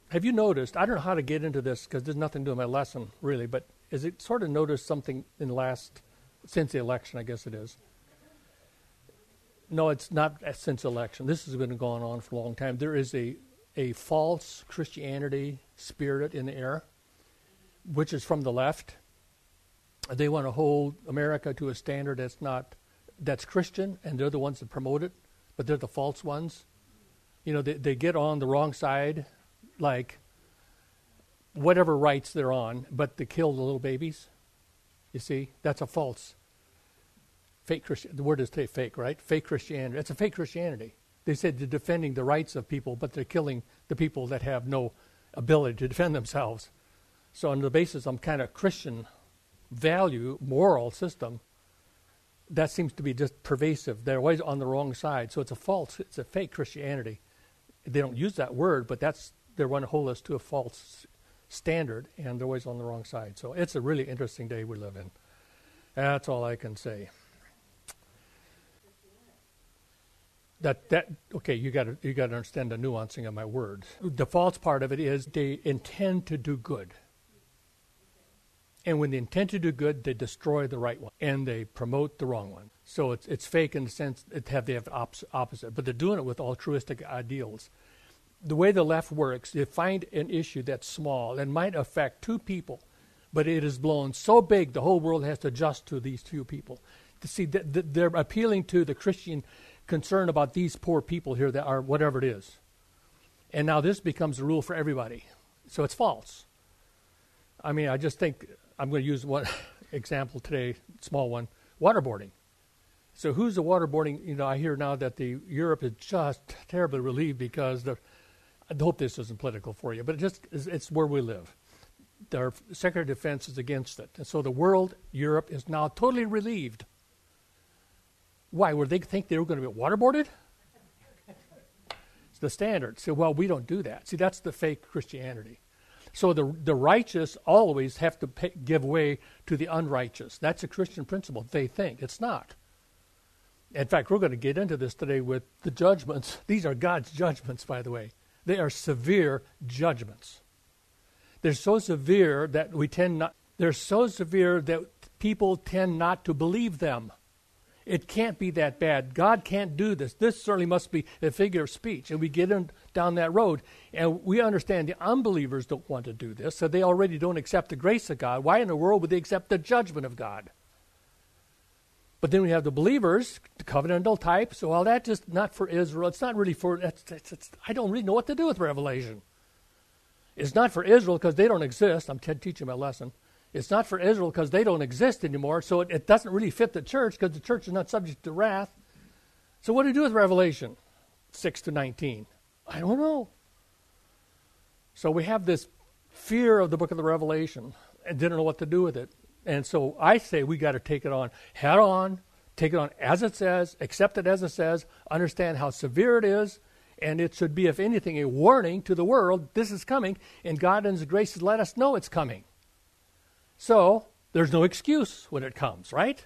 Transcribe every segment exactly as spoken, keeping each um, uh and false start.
Have you noticed, I don't know how to get into this because there's nothing to do with my lesson, really, but is it sort of noticed something in the last, since the election, I guess it is. No, it's not since election. This has been going on for a long time. There is a, a false Christianity spirit in the air, which is from the left. They want to hold America to a standard that's not, that's Christian, and they're the ones that promote it, but they're the false ones. You know, they, they get on the wrong side, like whatever rights they're on, but they kill the little babies. You see, that's a false, fake Christian. The word is fake, right? Fake Christianity. It's a fake Christianity. They said they're defending the rights of people, but they're killing the people that have no ability to defend themselves. So on the basis of some kind of Christian value, moral system, that seems to be just pervasive. They're always on the wrong side. So it's a false, it's a fake Christianity. They don't use that word, but that's, they want to hold us to a false standard, and they're always on the wrong side. So it's a really interesting day we live in. That's all I can say. That that okay, you got to you got to understand the nuancing of my words. The false part of it is they intend to do good, and when they intend to do good, they destroy the right one and they promote the wrong one. So it's it's fake in the sense that have they have the opposite, but they're doing it with altruistic ideals. The way the left works, they find an issue that's small and might affect two people, but it is blown so big the whole world has to adjust to these few people. To see that th- they're appealing to the Christian concern about these poor people here that are whatever it is. And now this becomes the rule for everybody. So it's false. I mean, I just think, I'm going to use one example today, small one, waterboarding. So who's the waterboarding? You know, I hear now that the Europe is just terribly relieved because the, I hope this isn't political for you, but it just it's, it's where we live. Their Secretary of Defense is against it. And so the world, Europe, is now totally relieved. Why? Would they think they were going to be waterboarded? It's the standard. So, well, we don't do that. See, that's the fake Christianity. So the the righteous always have to pay, give way to the unrighteous. That's a Christian principle. They think. It's not. In fact, we're going to get into this today with the judgments. These are God's judgments, by the way. They are severe judgments. They're so severe that we tend not, they're so severe that people tend not to believe them. It can't be that bad. God can't do this. This certainly must be a figure of speech. And we get in, down that road, and we understand the unbelievers don't want to do this, so they already don't accept the grace of God. Why in the world would they accept the judgment of God? But then we have the believers, the covenantal type. So, well, that's just not for Israel. It's not really for, that's, that's, it's, I don't really know what to do with Revelation. It's not for Israel because they don't exist. I'm t- teaching my lesson. It's not for Israel because they don't exist anymore, so it, it doesn't really fit the church because the church is not subject to wrath. So what do you do with Revelation six to nineteen? I don't know. So we have this fear of the book of the Revelation and didn't know what to do with it. And so I say we got to take it on head on, take it on as it says, accept it as it says, understand how severe it is, and it should be, if anything, a warning to the world. This is coming, and God in His grace has let us know it's coming. So there's no excuse when it comes, right?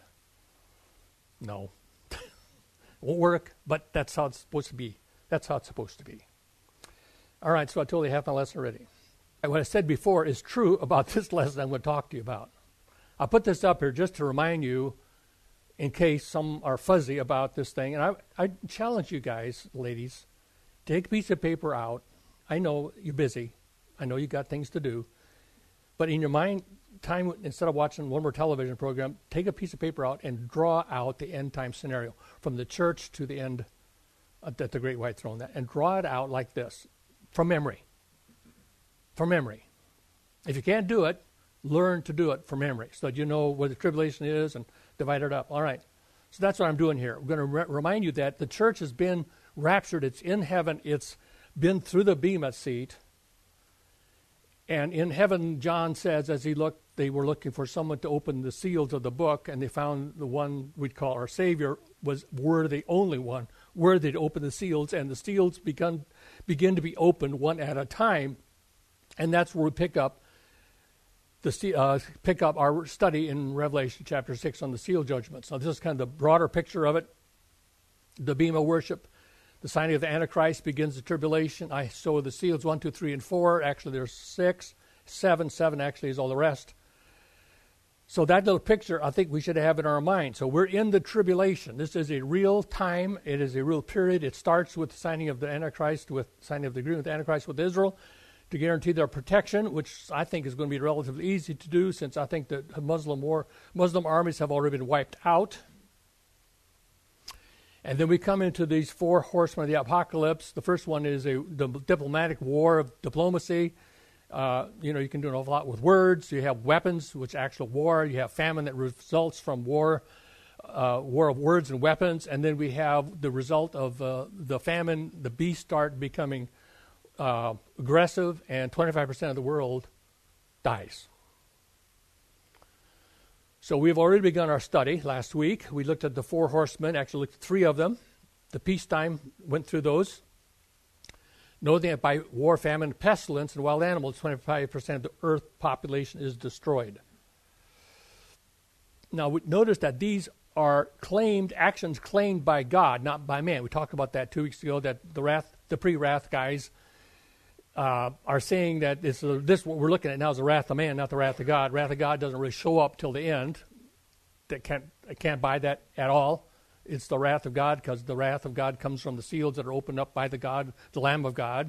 No. Won't work, but that's how it's supposed to be. That's how it's supposed to be. All right, so I totally have my lesson ready. What I said before is true about this lesson I'm going to talk to you about. I'll put this up here just to remind you in case some are fuzzy about this thing. And I, I challenge you guys, ladies, take a piece of paper out. I know you're busy. I know you got things to do. But in your mind, time, instead of watching one more television program, take a piece of paper out and draw out the end time scenario from the church to the end at the Great White Throne, that, and draw it out like this from memory. From memory. If you can't do it, learn to do it from memory so that you know what the tribulation is and divide it up. All right. So that's what I'm doing here. I'm going to re- remind you that the church has been raptured. It's in heaven. It's been through the Bema seat. And in heaven, John says, as he looked, they were looking for someone to open the seals of the book, and they found the one we'd call our Savior was were the only one worthy to open the seals, and the seals begun, begin to be opened one at a time, and that's where we pick up the uh, pick up our study in Revelation chapter six on the seal judgments. So this is kind of the broader picture of it. The Bema worship, The signing of the Antichrist begins the tribulation. I show the seals one, two, three, and four. Actually, there's six, seven. Seven actually is all the rest. So that little picture, I think we should have in our mind. So we're in the tribulation. This is a real time. It is a real period. It starts with the signing of the Antichrist, with signing of the agreement with the Antichrist with Israel to guarantee their protection, which I think is going to be relatively easy to do, since I think that Muslim war, Muslim armies have already been wiped out. And then we come into these four horsemen of the apocalypse. The first one is a the diplomatic war of diplomacy. Uh, you know, you can do an awful lot with words. You have weapons, which actual war. You have famine that results from war, uh, war of words and weapons. And then we have the result of uh, the famine. The beasts start becoming uh, aggressive, and twenty-five percent of the world dies. So we've already begun our study last week. We looked at the four horsemen, actually looked at three of them. The peacetime went through those. Noting that by war, famine, pestilence, and wild animals, twenty-five percent of the earth population is destroyed. Now, we notice that these are claimed, actions claimed by God, not by man. We talked about that two weeks ago, that the wrath, the pre-wrath guys uh, are saying that this, uh, this, what we're looking at now is the wrath of man, not the wrath of God. Wrath of God doesn't really show up till the end. That can't, I can't buy that at all. It's the wrath of God, because the wrath of God comes from the seals that are opened up by the God, the Lamb of God.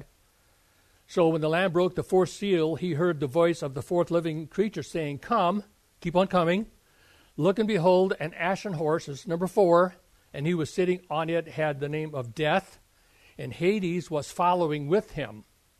So when the Lamb broke the fourth seal, he heard the voice of the fourth living creature saying, "Come," keep on coming. "Look and behold, an ashen horse," is number four, "and he was sitting on it, had the name of Death, and Hades was following with him.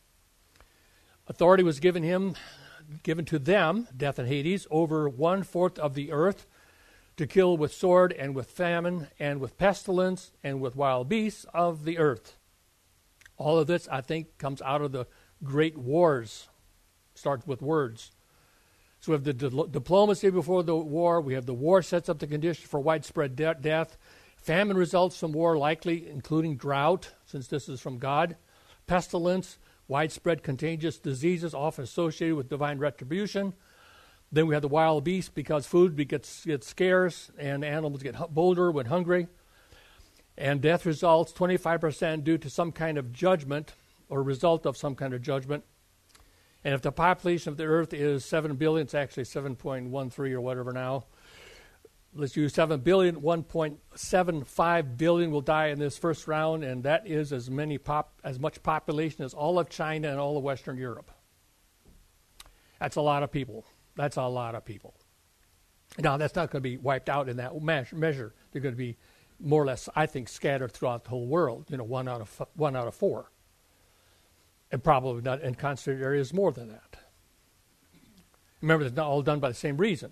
Authority was given him, given to them, Death and Hades, over one fourth of the earth, to kill with sword and with famine and with pestilence and with wild beasts of the earth." All of this, I think, comes out of the great wars. Starts with words. So we have the di- diplomacy before the war. We have the war sets up the condition for widespread de- death. Famine results from war, likely including drought, since this is from God. Pestilence, widespread contagious diseases often associated with divine retribution. Then we have the wild beasts, because food gets, gets scarce and animals get bolder when hungry. And death results twenty-five percent due to some kind of judgment, or result of some kind of judgment. And if the population of the earth is seven billion, it's actually seven point one three or whatever now. Let's use seven billion, one point seven five billion will die in this first round, and that is as many pop, as much population as all of China and all of Western Europe. That's a lot of people. That's a lot of people. Now, that's not going to be wiped out in that measure. They're going to be more or less, I think, scattered throughout the whole world. You know, one out of one out of four, and probably not in concentrated areas more than that. Remember, it's not all done by the same reason.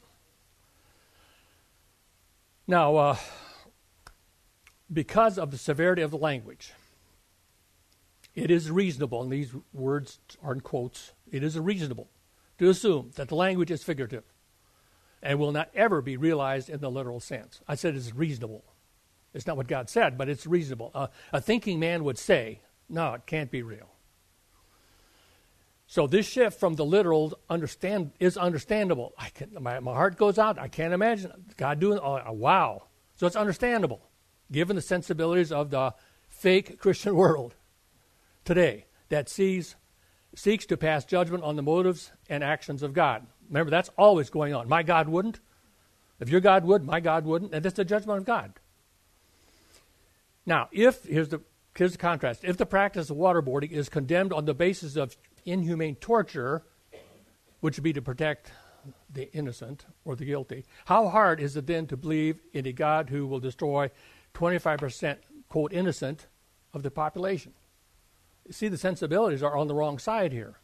Now, uh, because of the severity of the language, it is reasonable, and these words are in quotes, it is reasonable to assume that the language is figurative and will not ever be realized in the literal sense. I said it's reasonable. It's not what God said, but it's reasonable. Uh, a thinking man would say, no, it can't be real. So this shift from the literal understand is understandable. I can, my, my heart goes out. I can't imagine God doing, oh, wow. So it's understandable, given the sensibilities of the fake Christian world today that sees seeks to pass judgment on the motives and actions of God. Remember, that's always going on. My God wouldn't. If your God would, my God wouldn't. And that's the judgment of God. Now, if, here's the, here's the contrast. If the practice of waterboarding is condemned on the basis of inhumane torture, which would be to protect the innocent or the guilty, how hard is it then to believe in a God who will destroy twenty-five percent, quote, innocent of the population? See, the sensibilities are on the wrong side here.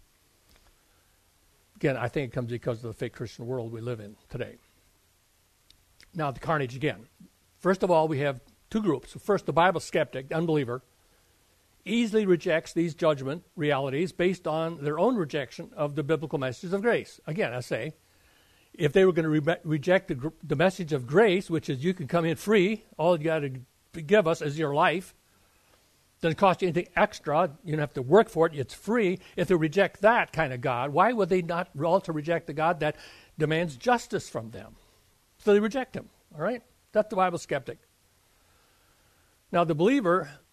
Again, I think it comes because of the fake Christian world we live in today. Now, the carnage again. First of all, we have two groups. First, the Bible skeptic, the unbeliever, easily rejects these judgment realities based on their own rejection of the biblical message of grace. Again, I say, if they were going to re- reject the, gr- the message of grace, which is you can come in free, all you got to give us is your life, doesn't cost you anything extra. You don't have to work for it. It's free. If they reject that kind of God, why would they not also reject the God that demands justice from them? So they reject him. All right? That's the Bible skeptic. Now, the believer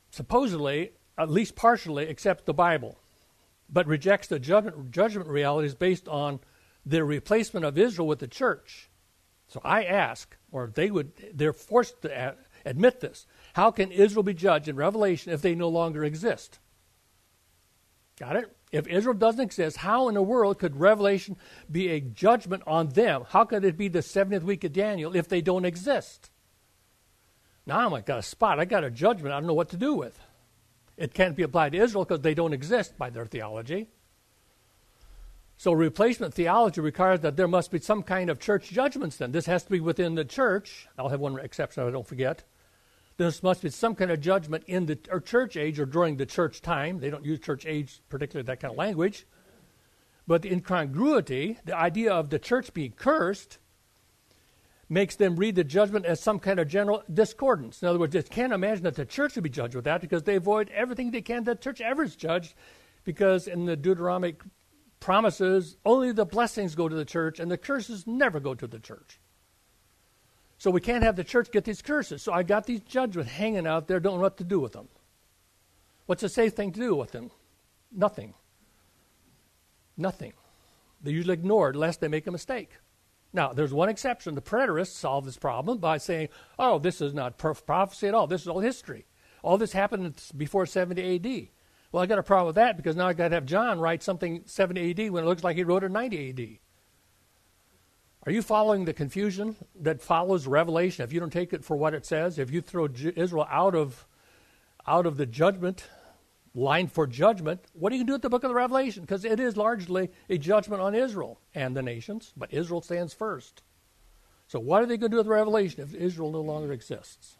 supposedly, at least partially, accepts the Bible, but rejects the judgment, judgment realities based on the replacement of Israel with the church. So I ask, or they would, they're forced to a- admit this. How can Israel be judged in Revelation if they no longer exist? Got it? If Israel doesn't exist, how in the world could Revelation be a judgment on them? How could it be the seventieth week of Daniel if they don't exist? Now I got a spot. I got a judgment I don't know what to do with. It can't be applied to Israel because they don't exist by their theology. So replacement theology requires that there must be some kind of church judgments then. This has to be within the church. I'll have one exception I don't forget. There must be some kind of judgment in the or church age or during the church time. They don't use church age, particularly that kind of language. But the incongruity, the idea of the church being cursed, makes them read the judgment as some kind of general discordance. In other words, they can't imagine that the church would be judged with that because they avoid everything they can that the church ever is judged, because in the Deuteronomic promises, only the blessings go to the church and the curses never go to the church. So we can't have the church get these curses. So I got these judgments hanging out there, don't know what to do with them. What's a safe thing to do with them? Nothing. Nothing. They usually ignore it lest they make a mistake. Now, there's one exception. The preterists solve this problem by saying, oh, this is not prophecy at all. This is all history. All this happened before seventy A D. Well, I got a problem with that because now I got to have John write something seventy A D when it looks like he wrote it ninety A D. Are you following the confusion that follows Revelation? If you don't take it for what it says, if you throw J- Israel out of out of the judgment line for judgment, what are you going to do with the book of the Revelation? Because it is largely a judgment on Israel and the nations, but Israel stands first. So what are they going to do with Revelation if Israel no longer exists?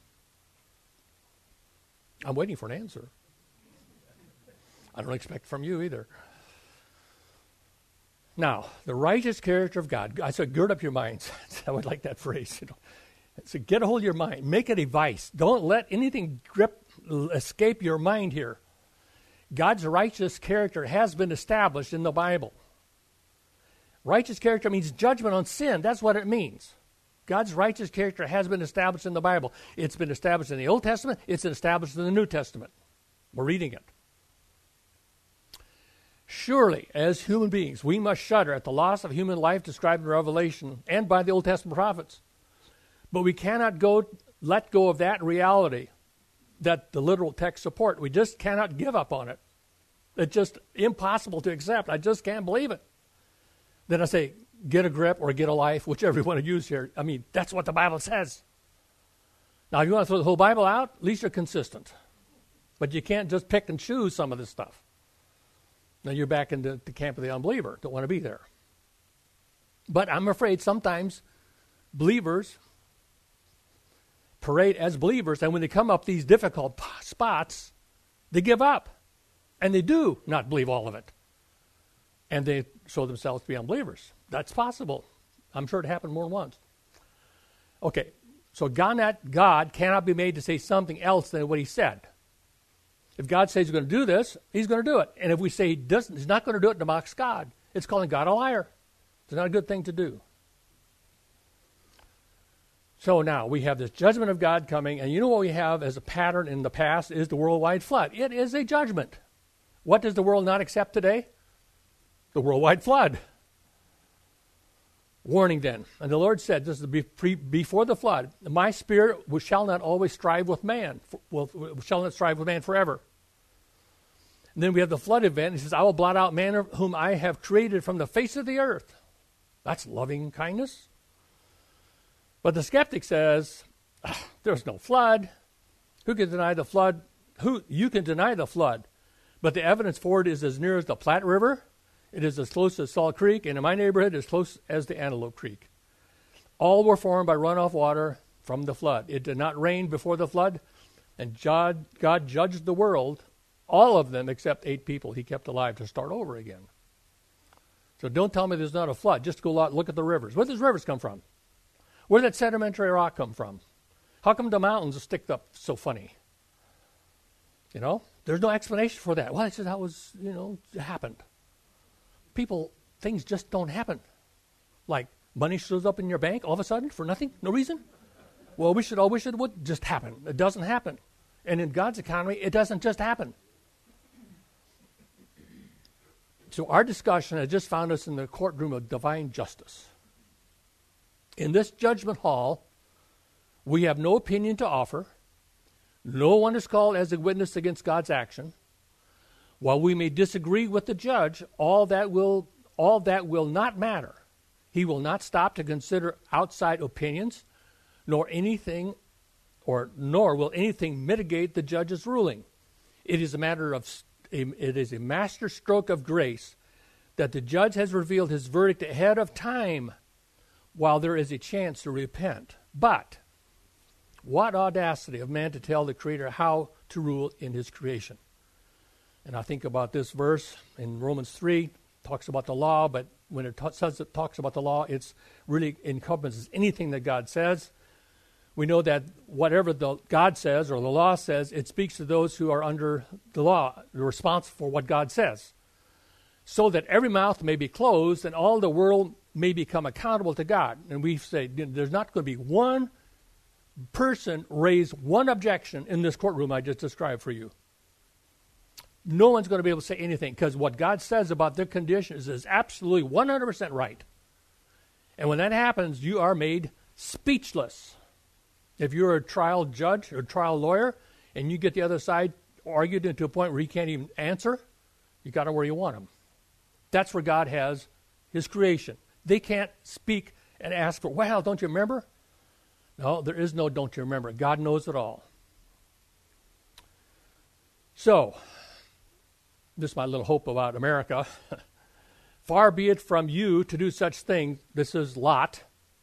I'm waiting for an answer. I don't expect from you either. Now, the righteous character of God. I said, gird up your minds. I would like that phrase. You know. So get a hold of your mind. Make it a vice. Don't let anything grip, escape your mind here. God's righteous character has been established in the Bible. Righteous character means judgment on sin. That's what it means. God's righteous character has been established in the Bible. It's been established in the Old Testament. It's established in the New Testament. We're reading it. Surely, as human beings, we must shudder at the loss of human life described in Revelation and by the Old Testament prophets. But we cannot go let go of that reality that the literal text support. We just cannot give up on it. It's just impossible to accept. I just can't believe it. Then I say, get a grip or get a life, whichever you want to use here. I mean, that's what the Bible says. Now, if you want to throw the whole Bible out, at least you're consistent. But you can't just pick and choose some of this stuff. Now you're back in the, the camp of the unbeliever. Don't want to be there. But I'm afraid sometimes believers parade as believers, and when they come up these difficult p- spots, they give up. And they do not believe all of it. And they show themselves to be unbelievers. That's possible. I'm sure it happened more than once. Okay, so God, God cannot be made to say something else than what he said. If God says he's going to do this, he's going to do it. And if we say he doesn't, he's not going to do it, to mock God. It's calling God a liar. It's not a good thing to do. So now we have this judgment of God coming, and you know what we have as a pattern in the past is the worldwide flood. It is a judgment. What does the world not accept today? The worldwide flood. Warning then. And the Lord said, this is before the flood, my spirit shall not always strive with man, will, shall not strive with man forever. And then we have the flood event. He says, I will blot out man whom I have created from the face of the earth. That's loving kindness. But the skeptic says, ah, there's no flood. Who can deny the flood? Who You can deny the flood. But the evidence for it is as near as the Platte River. It is as close as Salt Creek, and in my neighborhood, as close as the Antelope Creek. All were formed by runoff water from the flood. It did not rain before the flood, and God, God judged the world, all of them except eight people he kept alive to start over again. So don't tell me there's not a flood. Just go out, look at the rivers. Where does rivers come from? Where did that sedimentary rock come from? How come the mountains are sticked up so funny? You know, there's no explanation for that. Well, it's just how it was, you know, it happened. People, things just don't happen. Like money shows up in your bank all of a sudden for nothing, no reason. Well, we should all wish it would just happen. It doesn't happen. And in God's economy, it doesn't just happen. So our discussion has just found us in the courtroom of divine justice. In this judgment hall, we have no opinion to offer. No one is called as a witness against God's action. While we may disagree with the judge, all that will all that will not matter. He will not stop to consider outside opinions, nor anything, or nor will anything mitigate the judge's ruling. It is a matter of it is a master stroke of grace that the judge has revealed his verdict ahead of time, while there is a chance to repent. But what audacity of man to tell the Creator how to rule in his creation. And I think about this verse in Romans three, talks about the law, but when it ta- says it talks about the law, it's really encompasses anything that God says. We know that whatever the God says or the law says, it speaks to those who are under the law, responsible for what God says, so that every mouth may be closed and all the world may become accountable to God. And we say there's not going to be one person raise one objection in this courtroom I just described for you. No one's going to be able to say anything because what God says about their conditions is absolutely one hundred percent right. And when that happens, you are made speechless. If you're a trial judge or trial lawyer and you get the other side argued into a point where you can't even answer, you got them where you want them. That's where God has his creation. They can't speak and ask for, well, don't you remember? No, there is no don't you remember. God knows it all. So, this is my little hope about America. Far be it from you to do such things. This is Lot.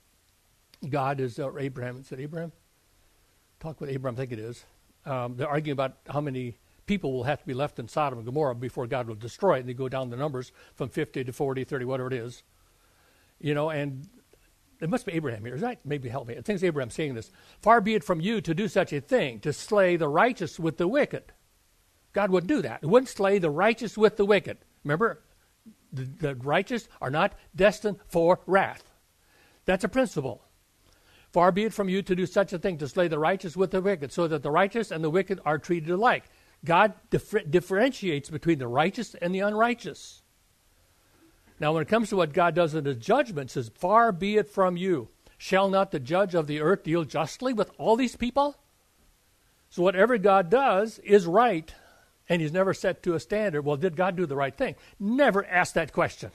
God is, uh, Abraham. Is it Abraham? Talk with Abraham, I think it is. Um, they're arguing about how many people will have to be left in Sodom and Gomorrah before God will destroy it. And they go down the numbers from fifty to forty, thirty, whatever it is. You know, and it must be Abraham here. Is that? Maybe help me. I think it's Abraham saying this. Far be it from you to do such a thing, to slay the righteous with the wicked. God wouldn't do that. He wouldn't slay the righteous with the wicked. Remember, the, the righteous are not destined for wrath. That's a principle. Far be it from you to do such a thing, to slay the righteous with the wicked, so that the righteous and the wicked are treated alike. God differ- differentiates between the righteous and the unrighteous. Now, when it comes to what God does in his judgment, it says, far be it from you. Shall not the judge of the earth deal justly with all these people? So whatever God does is right, and he's never set to a standard. Well, did God do the right thing? Never ask that question.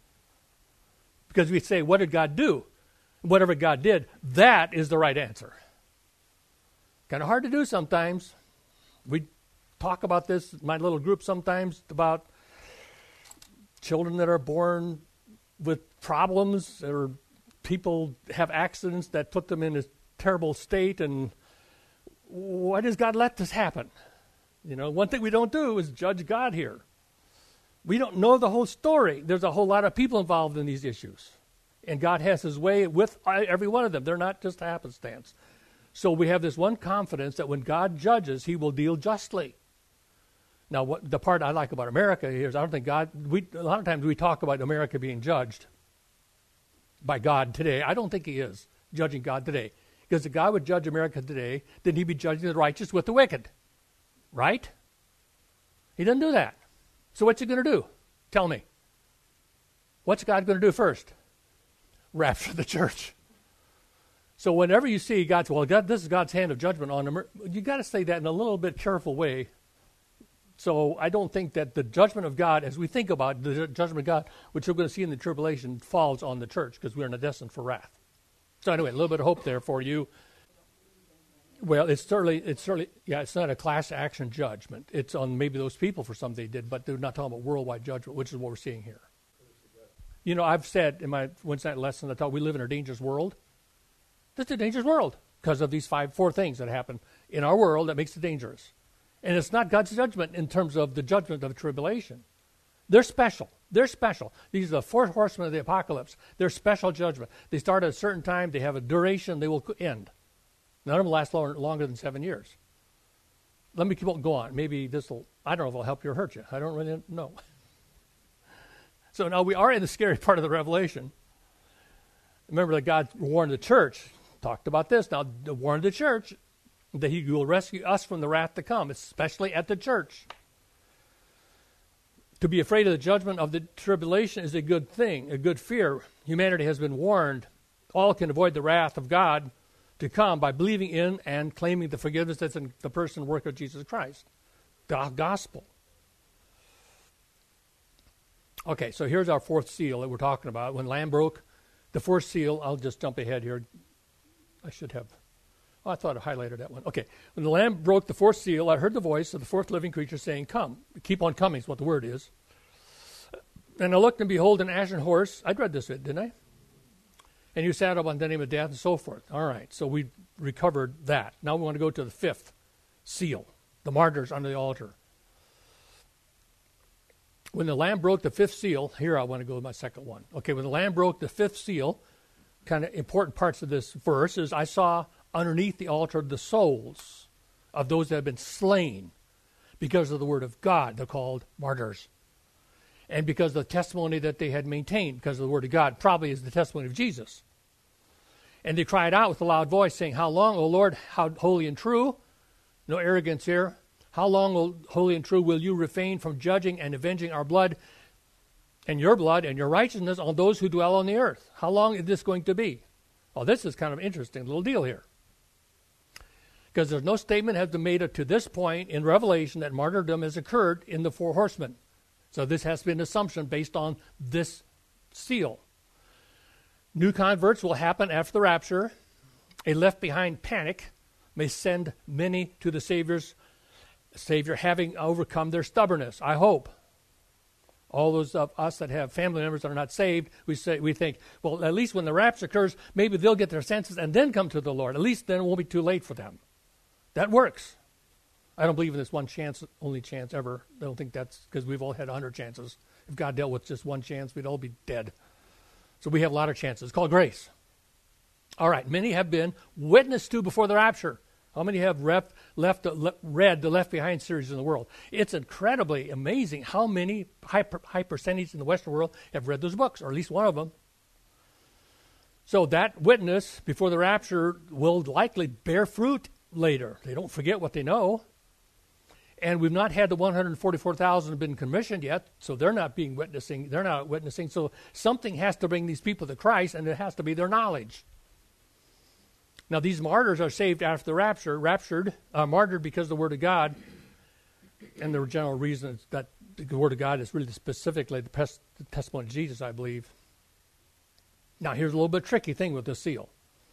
Because we say, what did God do? Whatever God did, that is the right answer. Kind of hard to do sometimes. We talk about this in my little group sometimes about children that are born with problems, or people have accidents that put them in a terrible state, and why does God let this happen? You know, one thing we don't do is judge God here. We don't know the whole story. There's a whole lot of people involved in these issues. And God has his way with every one of them. They're not just happenstance. So we have this one confidence that when God judges, he will deal justly. Now, what the part I like about America here is I don't think God, we, a lot of times we talk about America being judged by God today. I don't think he is judging God today. Because if God would judge America today, then he'd be judging the righteous with the wicked. Right? He doesn't do that. So what's he going to do? Tell me. What's God going to do first? Rapture the church. So whenever you see God's, well, God, this is God's hand of judgment on America, you got to say that in a little bit careful way. So I don't think that the judgment of God, as we think about the judgment of God, which we're going to see in the tribulation, falls on the church because we're not destined for wrath. So anyway, a little bit of hope there for you. Well, it's certainly, it's certainly, yeah, it's not a class action judgment. It's on maybe those people for something they did, but they're not talking about worldwide judgment, which is what we're seeing here. You know, I've said in my Wednesday night lesson, I thought we live in a dangerous world. This is a dangerous world because of these five, four things that happen in our world that makes it dangerous. And it's not God's judgment in terms of the judgment of the tribulation. They're special. They're special. These are the four horsemen of the apocalypse. They're special judgment. They start at a certain time. They have a duration. They will end. None of them last longer, longer than seven years. Let me keep on, go on. Maybe this will, I don't know if it'll help you or hurt you. I don't really know. So now we are in the scary part of the Revelation. Remember that God warned the church, talked about this. Now, warned the church, that he will rescue us from the wrath to come, especially at the church. To be afraid of the judgment of the tribulation is a good thing, a good fear. Humanity has been warned. All can avoid the wrath of God to come by believing in and claiming the forgiveness that's in the person and work of Jesus Christ. The gospel. Okay, so here's our fourth seal that we're talking about. When the Lamb broke the fourth seal, I'll just jump ahead here. I should have. Oh, I thought I highlighted that one. Okay. When the Lamb broke the fourth seal, I heard the voice of the fourth living creature saying, "Come." Keep on coming is what the word is. And I looked, and behold, an ashen horse. I'd read this bit, didn't I? And you sat up on the name of death and so forth. All right. So we recovered that. Now we want to go to the fifth seal, the martyrs under the altar. When the Lamb broke the fifth seal, here I want to go to my second one. Okay, when the Lamb broke the fifth seal, kind of important parts of this verse is I saw underneath the altar the souls of those that have been slain because of the word of God. They're called martyrs. And because of the testimony that they had maintained because of the word of God, probably is the testimony of Jesus. And they cried out with a loud voice, saying, "How long, O Lord, how holy and true," no arrogance here, "how long, O holy and true, will you refrain from judging and avenging our blood and your blood and your righteousness on those who dwell on the earth?" How long is this going to be? Well, this is kind of an interesting little deal here. Because there's no statement has been made to this point in Revelation that martyrdom has occurred in the four horsemen. So this has been an assumption based on this seal. New converts will happen after the rapture. A left-behind panic may send many to the Savior's Savior, having overcome their stubbornness. I hope. All those of us that have family members that are not saved, we say we think, well, at least when the rapture occurs, maybe they'll get their senses and then come to the Lord. At least then it won't be too late for them. That works. I don't believe in this one chance, only chance ever. I don't think that's because we've all had a hundred chances. If God dealt with just one chance, we'd all be dead. So we have a lot of chances. It's called grace. All right. Many have been witnessed to before the rapture. How many have ref, left, le, read the Left Behind series in the world? It's incredibly amazing how many high, high percentage in the Western world have read those books, or at least one of them. So that witness before the rapture will likely bear fruit later. They don't forget what they know. And we've not had the one hundred forty-four thousand been commissioned yet, so they're not being witnessing. They're not witnessing. So something has to bring these people to Christ, and it has to be their knowledge. Now, these martyrs are saved after the rapture, raptured, uh, martyred because of the Word of God. And the general reason is that the Word of God is really specifically the, pes- the testimony of Jesus, I believe. Now, here's a little bit tricky thing with the seal.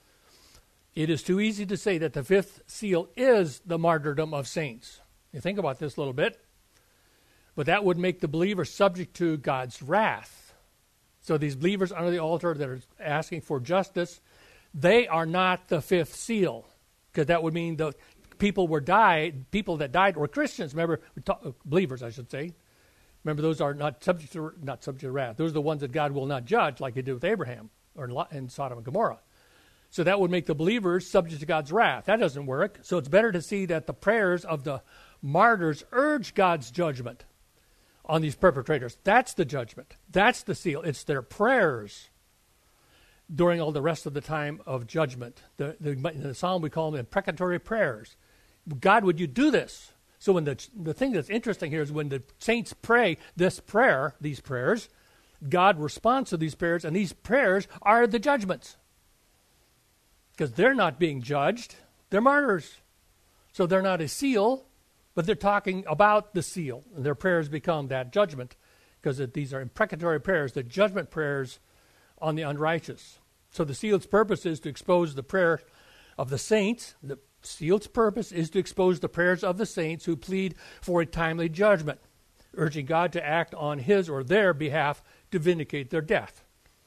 It is too easy to say that the fifth seal is the martyrdom of saints. You think about this a little bit. But that would make the believer subject to God's wrath. So these believers under the altar that are asking for justice, they are not the fifth seal, because that would mean the people were died. People that died were Christians. Remember, believers, I should say. Remember, those are not subject to not subject to wrath. Those are the ones that God will not judge, like He did with Abraham or in Sodom and Gomorrah. So that would make the believers subject to God's wrath. That doesn't work. So it's better to see that the prayers of the martyrs urge God's judgment on these perpetrators. That's the judgment. That's the seal. It's their prayers during all the rest of the time of judgment. The, the, in the Psalm, we call them imprecatory prayers. God, would you do this? So when the, the thing that's interesting here is when the saints pray this prayer, these prayers, God responds to these prayers, and these prayers are the judgments. Because they're not being judged. They're martyrs. So they're not a seal, but they're talking about the seal. And their prayers become that judgment, because these are imprecatory prayers, the judgment prayers on the unrighteous. So the seal's purpose is to expose the prayer of the saints. The seal's purpose is to expose the prayers of the saints who plead for a timely judgment, urging God to act on his or their behalf to vindicate their death.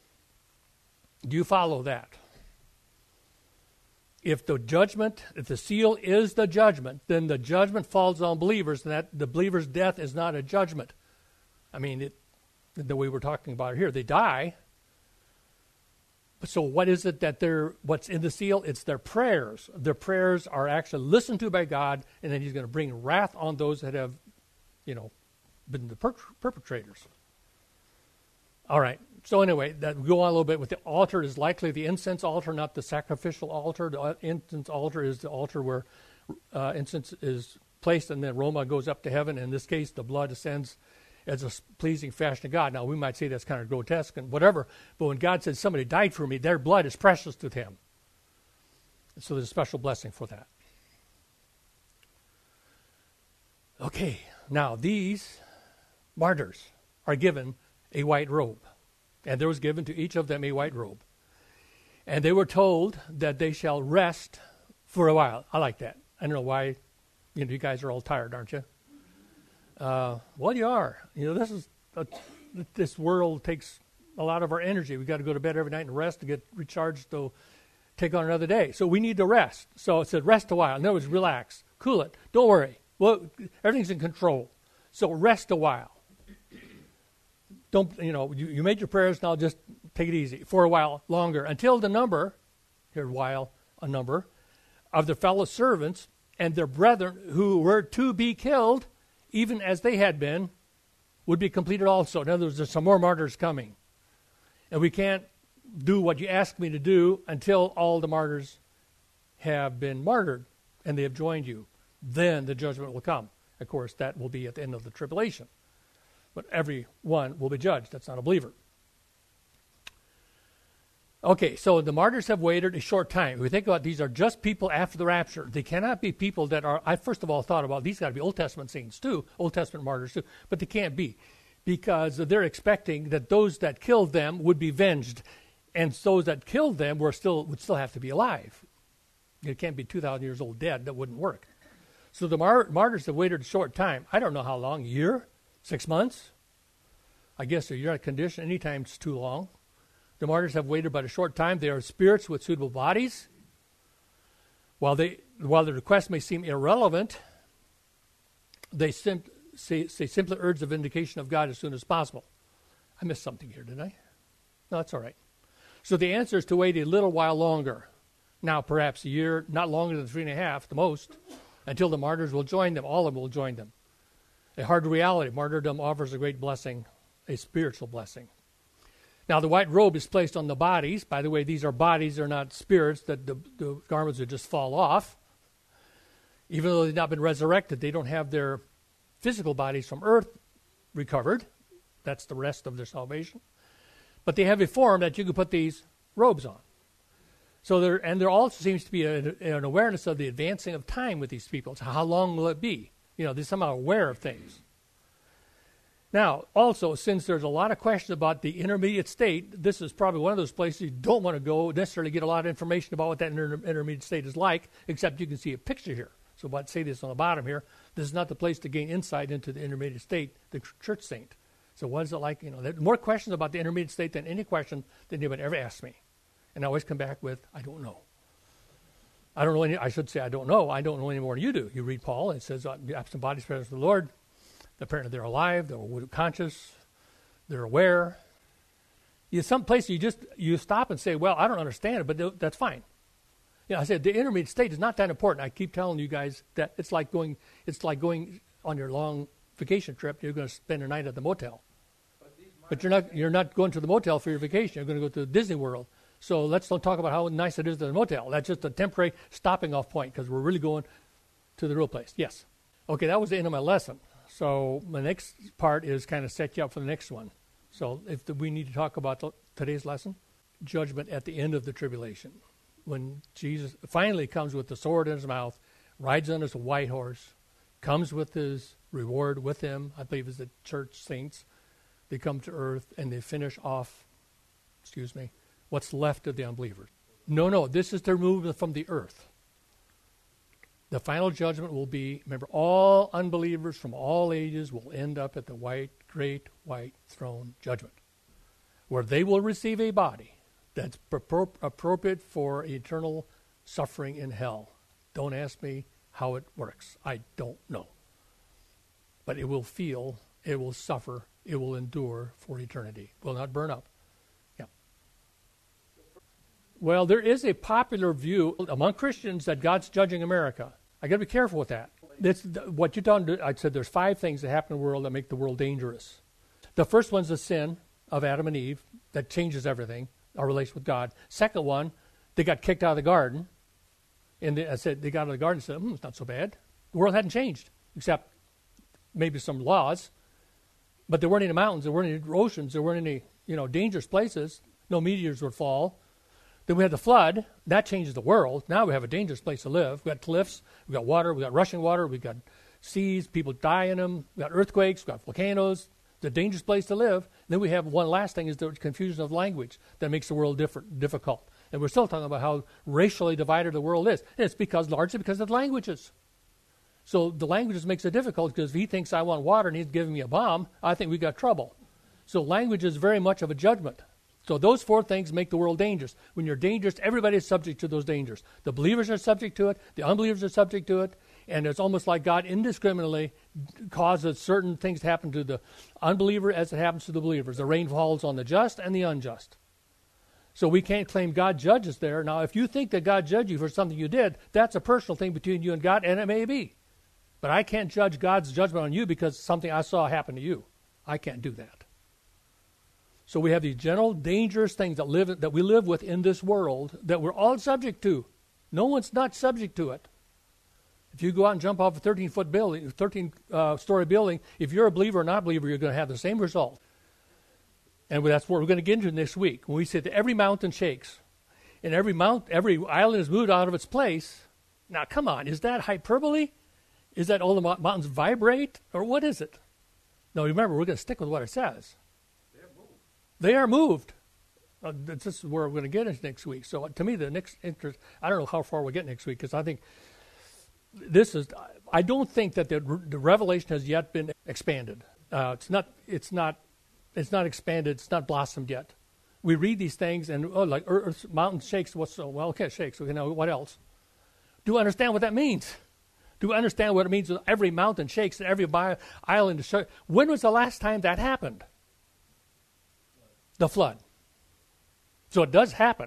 Do you follow that? If the judgment, if the seal is the judgment, then the judgment falls on believers, and that the believer's death is not a judgment. I mean, it, the way we're talking about it here, they die. So what is it that they're, what's in the seal? It's their prayers. Their prayers are actually listened to by God, and then he's going to bring wrath on those that have, you know, been the per- perpetrators. All right. So anyway, that we go on a little bit with the altar is likely the incense altar, not the sacrificial altar. The incense altar is the altar where uh, incense is placed and the aroma goes up to heaven. In this case, the blood ascends as a pleasing fashion to God. Now, we might say that's kind of grotesque and whatever, but when God says somebody died for me, their blood is precious to him. So there's a special blessing for that. Okay, now these martyrs are given a white robe. And there was given to each of them a white robe. And they were told that they shall rest for a while. I like that. I don't know why. You know, you guys are all tired, aren't you? Uh, well, you are. You know, this is a, this world takes a lot of our energy. We've got to go to bed every night and rest to get recharged to take on another day. So we need to rest. So it said rest a while. In other words, relax, cool it. Don't worry. Well, everything's in control. So rest a while. Don't, you know, you, you made your prayers, now just take it easy for a while longer until the number, here, while, a number, of their fellow servants and their brethren who were to be killed, even as they had been, would be completed also. In other words, there's some more martyrs coming. And we can't do what you asked me to do until all the martyrs have been martyred and they have joined you. Then the judgment will come. Of course, that will be at the end of the tribulation. But everyone will be judged. That's not a believer. Okay, so the martyrs have waited a short time. If we think about these are just people after the rapture. They cannot be people that are, I first of all thought about these got to be Old Testament saints too, Old Testament martyrs too, but they can't be because they're expecting that those that killed them would be avenged, and those that killed them were still would still have to be alive. It can't be two thousand years old dead. That wouldn't work. So the mar- martyrs have waited a short time. I don't know how long, a year? Six months? I guess if you're not conditioned, any time it's too long. The martyrs have waited but a short time. They are spirits with suitable bodies. While they, while the request may seem irrelevant, they, sim- say, say simply urge the vindication of God as soon as possible. I missed something here, didn't I? No, that's all right. So the answer is to wait a little while longer. Now, perhaps a year, not longer than three and a half, the most, until the martyrs will join them. All of them will join them. A hard reality. Martyrdom offers a great blessing, a spiritual blessing. Now, the white robe is placed on the bodies. By the way, these are bodies. They're not spirits. That the, the garments would just fall off. Even though they've not been resurrected, they don't have their physical bodies from earth recovered. That's the rest of their salvation. But they have a form that you can put these robes on. So there, and there also seems to be a, an awareness of the advancing of time with these people. So how long will it be? You know, they're somehow aware of things. Now, also, since there's a lot of questions about the intermediate state, this is probably one of those places you don't want to go necessarily get a lot of information about what that inter- intermediate state is like, except you can see a picture here. So I'd say this on the bottom here. This is not the place to gain insight into the intermediate state, the church saint. So what is it like? You know, there are more questions about the intermediate state than any question that anybody ever asked me. And I always come back with, I don't know. I don't know any, I should say I don't know. I don't know any more than you do. You read Paul, and it says, uh, absent bodies present with the Lord. Apparently they're alive, they're conscious, they're aware. You some places you just, you stop and say, well, I don't understand it, but th- that's fine. You know, I said, the intermediate state is not that important. I keep telling you guys that it's like going, it's like going on your long vacation trip. You're going to spend a night at the motel. But, but you're not, you're not going to the motel for your vacation. You're going to go to Disney World. So let's don't talk about how nice it is at the motel. That's just a temporary stopping off point because we're really going to the real place. Yes. Okay, that was the end of my lesson. So the next part is kind of set you up for the next one. So if the, we need to talk about the, today's lesson, judgment at the end of the tribulation. When Jesus finally comes with the sword in his mouth, rides on his white horse, comes with his reward with him, I believe is the church saints. They come to earth and they finish off, excuse me, what's left of the unbelievers. No, no, this is to remove them from the earth. The final judgment will be, remember, all unbelievers from all ages will end up at the white, great white throne judgment, where they will receive a body that's pro- appropriate for eternal suffering in hell. Don't ask me how it works. I don't know. But it will feel, it will suffer, it will endure for eternity. It will not burn up. Yeah. Well, there is a popular view among Christians that God's judging America. I got to be careful with that. This, what you've done, I said there's five things that happen in the world that make the world dangerous. The first one's the sin of Adam and Eve that changes everything, our relation with God. Second one, they got kicked out of the garden. And they, I said, they got out of the garden and said, hmm, it's not so bad. The world hadn't changed, except maybe some laws. But there weren't any mountains, there weren't any oceans, there weren't any, you know, dangerous places. No meteors would fall. Then we had the flood. That changes the world. Now we have a dangerous place to live. We've got cliffs, we've got water, we've got rushing water, we've got seas, people die in them, we've got earthquakes, we've got volcanoes. It's a dangerous place to live. Then we have one last thing is the confusion of language that makes the world different, difficult. And we're still talking about how racially divided the world is. And it's because largely because of languages. So the languages makes it difficult because if he thinks I want water and he's giving me a bomb, I think we got trouble. So language is very much of a judgment. So those four things make the world dangerous. When you're dangerous, everybody is subject to those dangers. The believers are subject to it. The unbelievers are subject to it. And it's almost like God indiscriminately causes certain things to happen to the unbeliever as it happens to the believers. The rain falls on the just and the unjust. So we can't claim God judges there. Now, if you think that God judged you for something you did, that's a personal thing between you and God, and it may be. But I can't judge God's judgment on you because something I saw happen to you. I can't do that. So we have these general dangerous things that live that we live with in this world that we're all subject to. No one's not subject to it. If you go out and jump off a thirteen-foot building, thirteen-story building, if you're a believer or not a believer, you're going to have the same result. And that's what we're going to get into next week. When we say that every mountain shakes, and every mount, every island is moved out of its place. Now, come on, is that hyperbole? Is that all the mountains vibrate, or what is it? No, remember, we're going to stick with what it says. They are moved. Uh, this is where we're going to get into next week. So uh, to me, the next interest, I don't know how far we'll get next week because I think this is, I don't think that the, the revelation has yet been expanded. Uh, it's not, it's not, it's not expanded. It's not blossomed yet. We read these things and, oh, like earth, mountain shakes. What's so? Well, okay, it shakes. Okay, now what else? Do we understand what that means? Do we understand what it means when every mountain shakes and every bi- island is shook? When was the last time that happened? The flood. So it does happen.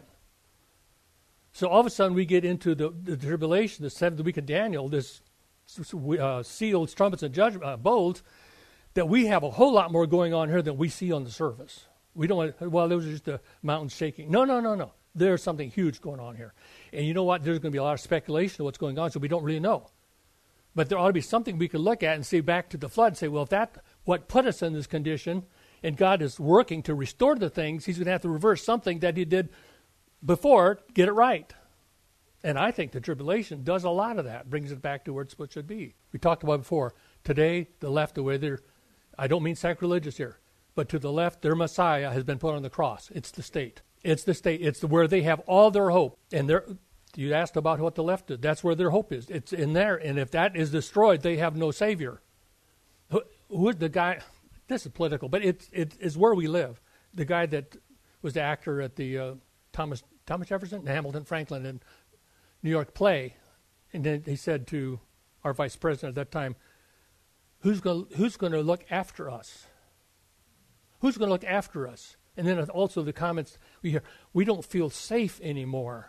So all of a sudden we get into the, the tribulation, the seventh week of Daniel, this uh, sealed trumpets and judgment, uh, bowls, that we have a whole lot more going on here than we see on the surface. We don't want, well, those are just the mountains shaking. No, no, no, no. There's something huge going on here. And you know what? There's going to be a lot of speculation of what's going on, so we don't really know. But there ought to be something we could look at and see back to the flood and say, well, if that what put us in this condition, and God is working to restore the things, he's going to have to reverse something that he did before, get it right. And I think the tribulation does a lot of that, brings it back to where it's what it should be. We talked about before, today, the left, the way they're, I don't mean sacrilegious here, but to the left, their Messiah has been put on the cross. It's the state. It's the state. It's the, where they have all their hope. And they're, you asked about what the left did. That's where their hope is. It's in there. And if that is destroyed, they have no Savior. Who, who is the guy? This is political, but it's it is where we live. The guy that was the actor at the uh, Thomas Thomas Jefferson, Hamilton Franklin, and New York play, and then he said to our vice president at that time, "Who's going who's going to look after us? Who's going to look after us?" And then also the comments we hear, "We don't feel safe anymore."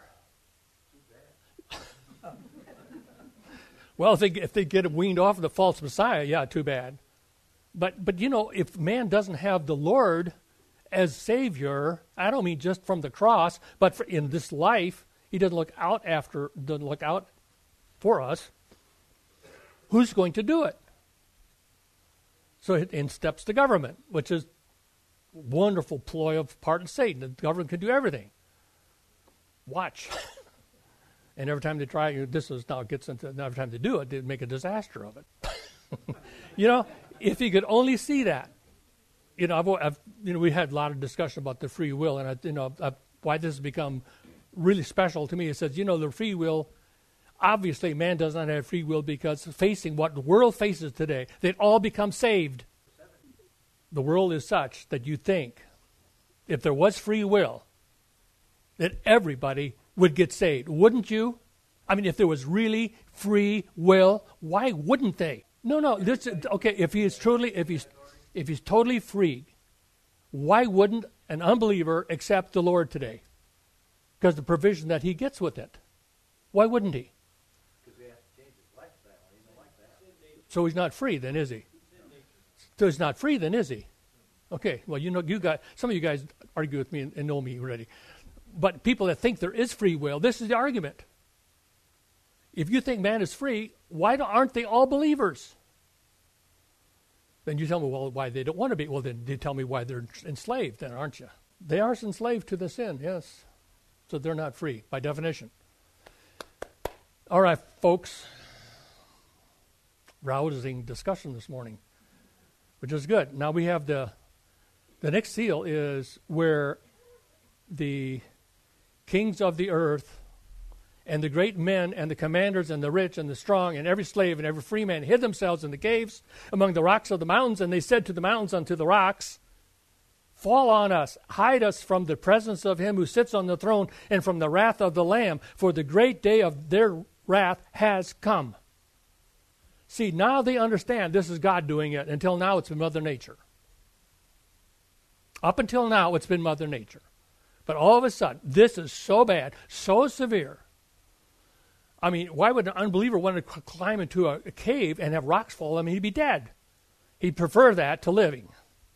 Well, if they if they get weaned off of the false Messiah, yeah, too bad. But, but you know, if man doesn't have the Lord as Savior, I don't mean just from the cross, but for in this life, he doesn't look out after, doesn't look out for us, who's going to do it? So in steps the government, which is a wonderful ploy of part of Satan. The government can do everything. Watch. And every time they try, this is now gets into, every time they do it, they make a disaster of it. You know? If you could only see that, you know, I've, I've, you know, we had a lot of discussion about the free will, and I, you know, I've, why this has become really special to me. It says, you know, the free will. Obviously, man does not have free will because facing what the world faces today, they'd all become saved. The world is such that you think, if there was free will, that everybody would get saved, wouldn't you? I mean, if there was really free will, why wouldn't they? No, no. This okay. If he is truly, if he's, if he's totally free, why wouldn't an unbeliever accept the Lord today? Because the provision that he gets with it. Why wouldn't he? Because he has to change his lifestyle. He doesn't like that. So he's not free, then, is he? So he's not free, then, is he? Okay. Well, you know, you got some of you guys argue with me and, and know me already. But people that think there is free will, this is the argument. If you think man is free, why don't, aren't they all believers? Then you tell me, well, why they don't want to be. Well, then you tell me why they're enslaved then, aren't you? They are enslaved to the sin, yes. So they're not free, by definition. All right, folks. Rousing discussion this morning, which is good. Now we have the, the next seal is where the kings of the earth and the great men and the commanders and the rich and the strong and every slave and every free man hid themselves in the caves among the rocks of the mountains, and they said to the mountains unto the rocks, fall on us, hide us from the presence of him who sits on the throne and from the wrath of the Lamb, for the great day of their wrath has come. See, now they understand this is God doing it. Until now, it's been Mother Nature. Up until now, it's been Mother Nature. But all of a sudden, this is so bad, so severe. I mean, why would an unbeliever want to climb into a, a cave and have rocks fall? I mean, he'd be dead. He'd prefer that to living.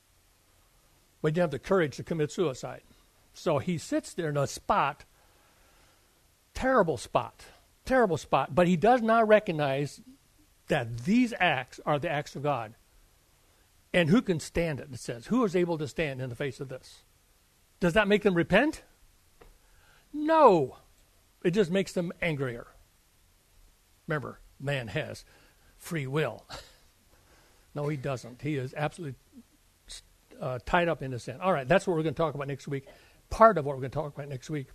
But he didn't have the courage to commit suicide. So he sits there in a spot, terrible spot, terrible spot. But he does not recognize that these acts are the acts of God. And who can stand it, it says. Who is able to stand in the face of this? Does that make them repent? No. It just makes them angrier. Remember, man has free will. No, he doesn't. He is absolutely uh, tied up in the sin. All right, that's what we're going to talk about next week. Part of what we're going to talk about next week.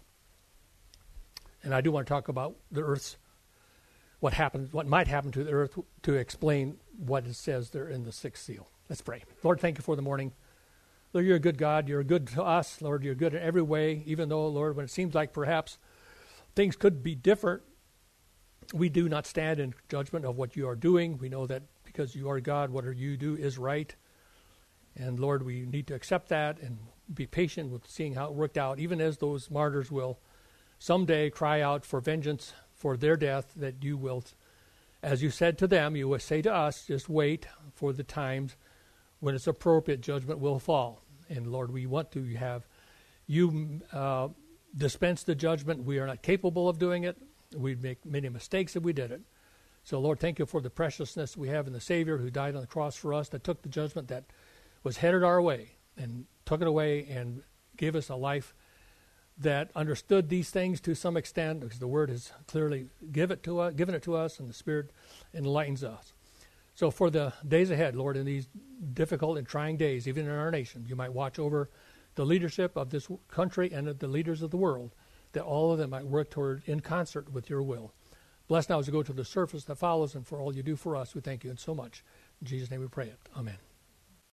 And I do want to talk about the earth's, what happens, what might happen to the earth, to explain what it says there in the sixth seal. Let's pray. Lord, thank you for the morning. Lord, you're a good God. You're good to us. Lord, you're good in every way, even though, Lord, when it seems like perhaps things could be different, we do not stand in judgment of what you are doing. We know that because you are God, whatever you do is right. And, Lord, we need to accept that and be patient with seeing how it worked out, even as those martyrs will someday cry out for vengeance for their death, that you will, as you said to them, you will say to us, just wait for the times when it's appropriate, judgment will fall. And, Lord, we want to have you uh, dispense the judgment. We are not capable of doing it. We'd make many mistakes if we did it. So, Lord, thank you for the preciousness we have in the Savior who died on the cross for us, that took the judgment that was headed our way and took it away and gave us a life that understood these things to some extent, because the Word has clearly give it to us, given it to us, and the Spirit enlightens us. So for the days ahead, Lord, in these difficult and trying days, even in our nation, you might watch over the leadership of this country and the leaders of the world, that all of them might work toward in concert with your will. Bless now as we go to the surface that follows, and for all you do for us, we thank you and so much. In Jesus' name we pray it. Amen.